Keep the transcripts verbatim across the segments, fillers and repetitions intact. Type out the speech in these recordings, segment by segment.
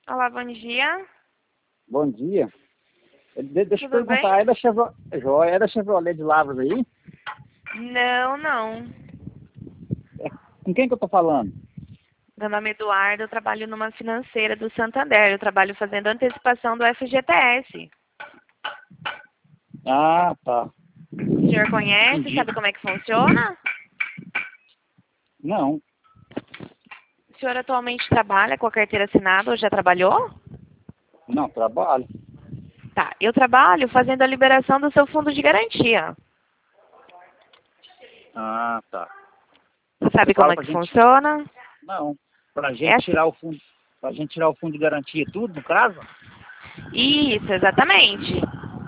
Olá, bom dia. Bom dia. De- deixa eu Tudo perguntar, bem? é da Chevrolet, Joia, é da Chevrolet de Lavras aí? Não, não. É, com quem que eu tô falando? Meu nome é Eduardo, eu trabalho numa financeira do Santander. Eu trabalho fazendo antecipação do F G T S. Ah, tá. O senhor conhece? Entendi. Sabe como é que funciona? Não, O senhor atualmente trabalha com a carteira assinada ou já trabalhou? não, trabalho. Tá, eu trabalho fazendo a liberação do seu fundo de garantia. Ah, tá. Você Você sabe como fala é pra que gente, funciona? não, pra É gente assim. tirar o fundo, pra gente tirar o fundo de garantia e tudo, no caso? Isso, exatamente.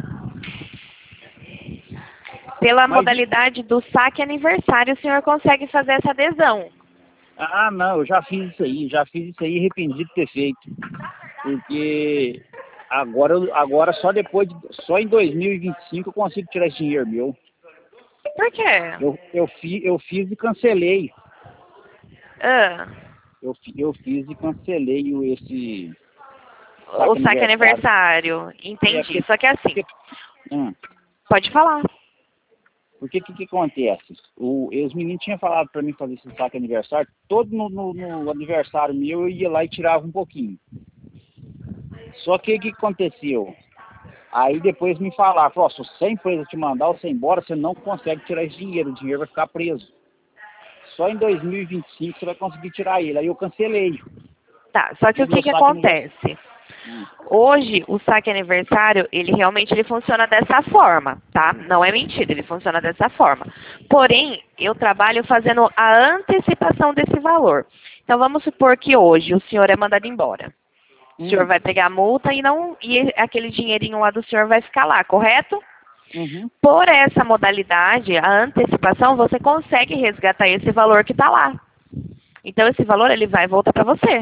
Pela Mas, e- modalidade do saque aniversário, o senhor consegue fazer essa adesão. ah, não, eu já fiz isso aí, já fiz isso aí e arrependi de ter feito. Porque agora, eu- agora só depois, de, só em dois mil e vinte e cinco eu consigo tirar esse dinheiro meu. Por quê? Eu, eu, fi, eu fiz e cancelei. Ah, Eu, fi- eu fiz e cancelei o- esse o saque saque aniversário. aniversário. É, Entendi. porque, Só que é assim, porque, hum, pode falar. porque que que acontece? O, os meninos tinham falado para mim fazer esse saque aniversário, todo no, no, no aniversário meu eu ia lá e tirava um pouquinho. Só que o que aconteceu? Aí depois me falaram, falou, ó, se a empresa te mandar você ir embora, você não consegue tirar esse dinheiro, o dinheiro vai ficar preso. Só em dois mil e vinte e cinco você vai conseguir tirar ele. Aí eu cancelei. Tá, só que E o que meu que saque aniversário. acontece? Hoje, o saque aniversário, ele realmente ele funciona dessa forma, tá? Não é mentira, ele funciona dessa forma. Porém, eu trabalho fazendo a antecipação desse valor. Então, vamos supor que hoje o senhor é mandado embora. O senhor Hum, vai pegar a multa e não e aquele dinheirinho lá do senhor vai ficar lá, correto? uhum, Por essa modalidade, a antecipação, você consegue resgatar esse valor que está lá. Então, esse valor ele vai voltar para você.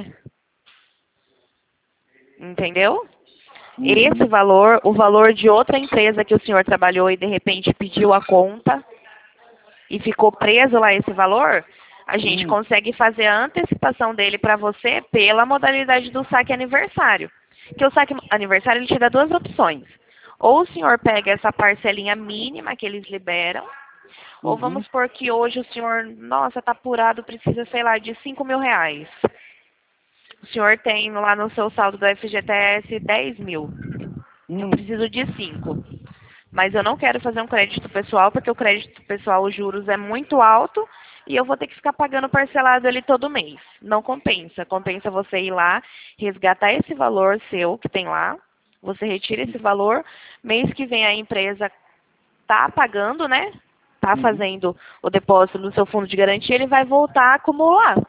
Entendeu? Esse uhum, valor, o valor de outra empresa que o senhor trabalhou e de repente pediu a conta e ficou preso lá esse valor, a gente hum, consegue fazer a antecipação dele para você pela modalidade do saque aniversário. Que o saque aniversário ele te dá duas opções. Ou o senhor pega essa parcelinha mínima que eles liberam, ou vamos uhum. supor que hoje o senhor, nossa, tá apurado, precisa, sei lá, de cinco mil reais. O senhor tem lá no seu saldo do F G T S dez mil. Eu Hum. preciso de cinco. Mas eu não quero fazer um crédito pessoal, porque o crédito pessoal, os juros é muito alto e eu vou ter que ficar pagando parcelado ali todo mês. Não compensa. Compensa você ir lá, resgatar esse valor seu que tem lá, você retira esse valor, mês que vem a empresa tá pagando, né? Tá Uhum. fazendo o depósito no seu fundo de garantia, ele vai voltar a acumular.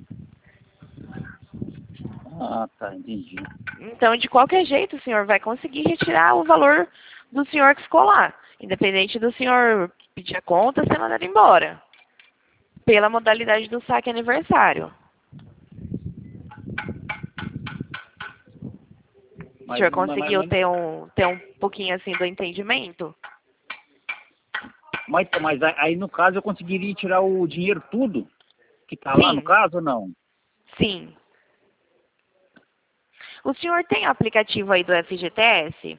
Ah, tá, entendi. Então, de qualquer jeito, o senhor vai conseguir retirar o valor do senhor que ficou lá. Independente do senhor pedir a conta, ser mandado embora. Pela modalidade do saque aniversário. O Mas, senhor mas, mas, conseguiu mas, ter um, ter um pouquinho assim do entendimento? mas, mas aí aí, no caso eu conseguiria tirar o dinheiro tudo que tá lá no Sim, caso ou não? sim. O senhor tem aplicativo aí do F G T S?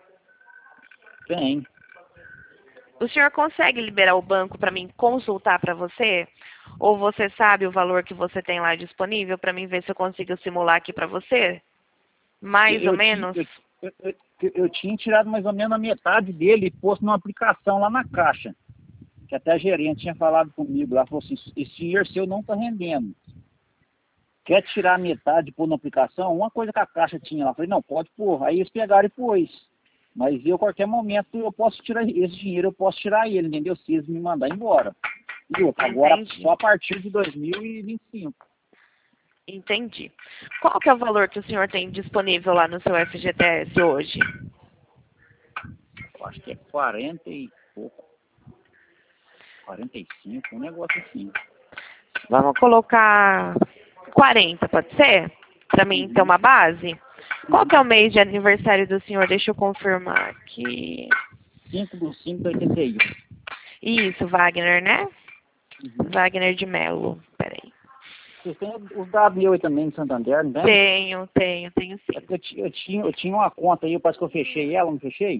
Tem. O senhor consegue liberar o banco para mim consultar para você? Ou você sabe o valor que você tem lá disponível para mim ver se eu consigo simular aqui para você? Eu, Mais ou eu, ti- menos? eu, eu, eu, eu tinha tirado mais ou menos a metade dele e posto numa aplicação lá na caixa. Que até a gerente tinha falado comigo. Ela falou assim, esse dinheiro seu não tá rendendo. Quer tirar a metade e pôr na aplicação? Uma coisa que a caixa tinha lá. Eu falei, não, pode pôr. Aí eles pegaram e pôs. Mas eu, a qualquer momento, eu posso tirar esse dinheiro, eu posso tirar ele, entendeu? Se eles me mandar embora. E outra, agora só Entendi. a partir de dois mil e vinte e cinco. Entendi. Qual que é o valor que o senhor tem disponível lá no seu F G T S hoje? Eu acho que é quarenta e pouco. quarenta e cinco, um negócio assim. Vamos colocar quarenta, pode ser? Para mim ter Uhum, uma base? Qual que é uhum. o mês de aniversário do senhor? Deixa eu confirmar aqui. cinco do cinco de oitenta e um. Isso, Wagner, né? Uhum. Wagner de Melo. Peraí. Vocês têm os dados meus aí também de Santander, não tem? Tenho, tenho, tenho sim. É porque eu, ti- eu, tinha, eu tinha uma conta aí, parece que eu fechei ela, não fechei?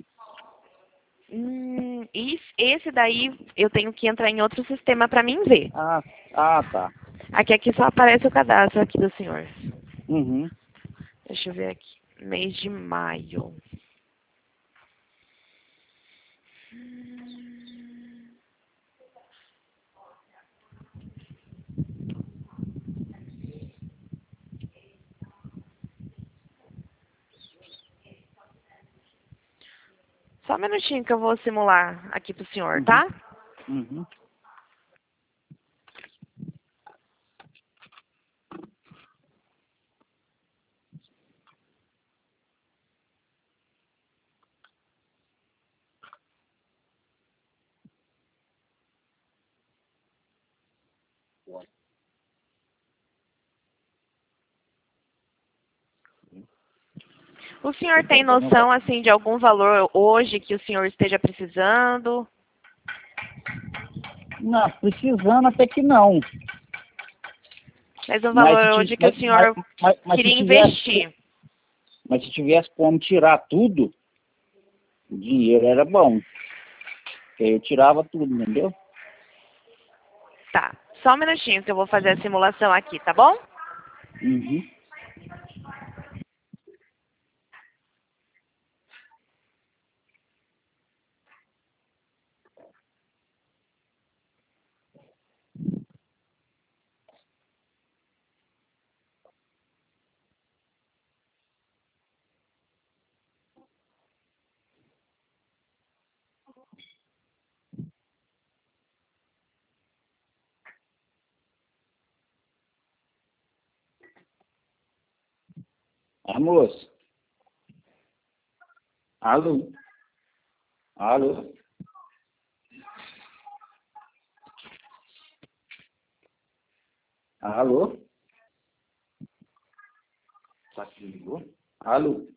Hum, is- esse daí eu tenho que entrar em outro sistema para mim ver. Ah, ah, tá. Aqui, aqui só aparece o cadastro aqui do senhor. Uhum. Deixa eu ver aqui. Mês de maio. Só um minutinho que eu vou simular aqui pro senhor, Uhum. tá? Uhum. O senhor tem noção, assim, de algum valor hoje que o senhor esteja precisando? Não, precisando até que não. Mas um Mas se, valor ti- hoje que o mas, mas, senhor mas, mas se queria tivesse, investir. mas se tivesse como tirar tudo, o dinheiro era bom. Porque aí eu tirava tudo, entendeu? Tá. Só um minutinho que eu vou fazer a simulação aqui, tá bom? Uhum. Ah, moço. Alô? Alô? Alô? Tá aqui, ligou? Alô?